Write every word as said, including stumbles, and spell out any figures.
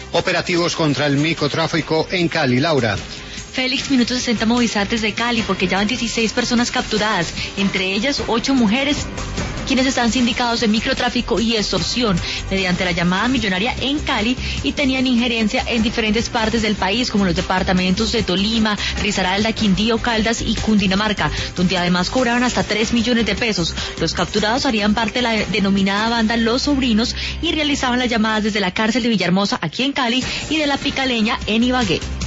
Operativos contra el microtráfico en Cali. Laura. Félix, minuto sesenta movilizantes de Cali, porque ya van dieciséis personas capturadas, entre ellas ocho mujeres, quienes están sindicados de microtráfico y extorsión mediante la llamada millonaria en Cali y tenían injerencia en diferentes partes del país, como los departamentos de Tolima, Risaralda, Quindío, Caldas y Cundinamarca, donde además cobraban hasta tres millones de pesos. Los capturados harían parte de la denominada banda Los Sobrinos y realizaban las llamadas desde la cárcel de Villahermosa, aquí en Cali, y de la Picaleña, en Ibagué.